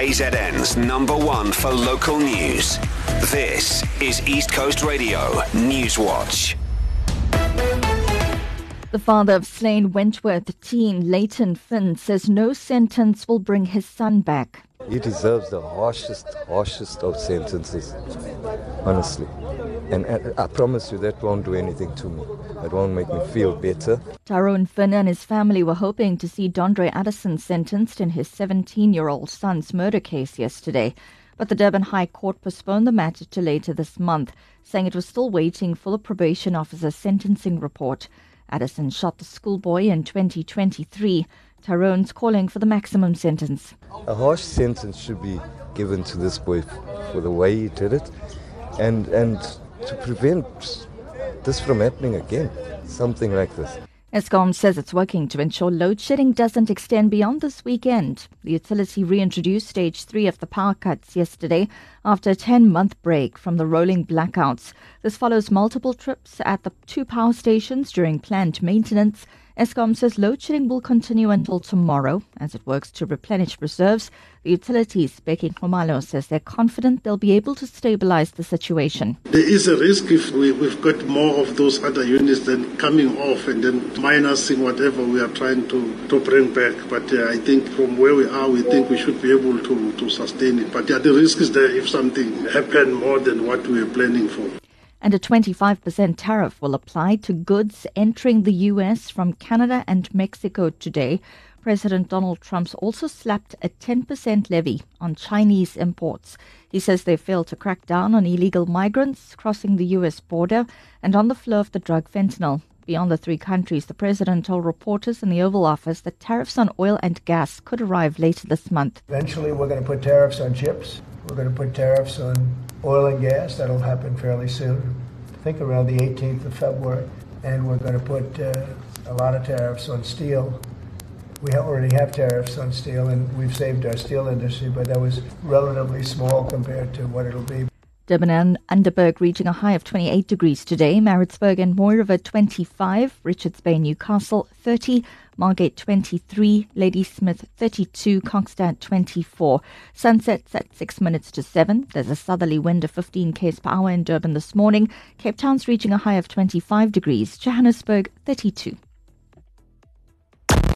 KZN's #1 for local news. This is East Coast Radio News Watch. The father of slain Wentworth teen Leighton Finn says no sentence will bring his son back. He deserves the harshest of sentences, honestly. And I promise you that won't do anything to me. It won't make me feel better. Tyrone Finn and his family were hoping to see Dondre Addison sentenced in his 17-year-old son's murder case yesterday. But the Durban High Court postponed the matter to later this month, saying it was still waiting for the probation officer's sentencing report. Addison shot the schoolboy in 2023. Tyrone's calling for the maximum sentence. A harsh sentence should be given to this boy for the way he did it and to prevent this from happening again, something like this. Eskom says it's working to ensure load shedding doesn't extend beyond this weekend. The utility reintroduced stage 3 of the power cuts yesterday after a 10-month break from the rolling blackouts. This follows multiple trips at the 2 power stations during planned maintenance. Eskom says load shedding will continue until tomorrow as it works to replenish reserves. The utilities, Becky Khumalo, says they're confident they'll be able to stabilize the situation. There is a risk if we've got more of those other units than coming off and then minusing whatever we are trying to bring back. But I think from where we are, we think we should be able to sustain it. But the risk is there if something happens more than what we are planning for. And a 25% tariff will apply to goods entering the U.S. from Canada and Mexico today. President Donald Trump also slapped a 10% levy on Chinese imports. He says they failed to crack down on illegal migrants crossing the U.S. border and on the flow of the drug fentanyl. Beyond the 3 countries, the president told reporters in the Oval Office that tariffs on oil and gas could arrive later this month. Eventually, we're going to put tariffs on chips. We're going to put tariffs on oil and gas. That'll happen fairly soon. I think around the 18th of February. And we're going to put a lot of tariffs on steel. We already have tariffs on steel, and we've saved our steel industry, but that was relatively small compared to what it'll be. Durban and Underberg reaching a high of 28 degrees today. Maritzburg and Mooi River 25. Richards Bay, Newcastle 30. Margate 23. Ladysmith 32. Kokstad 24. Sunsets at 6 minutes to 7. There's a southerly wind of 15 km per hour in Durban this morning. Cape Town's reaching a high of 25 degrees. Johannesburg 32.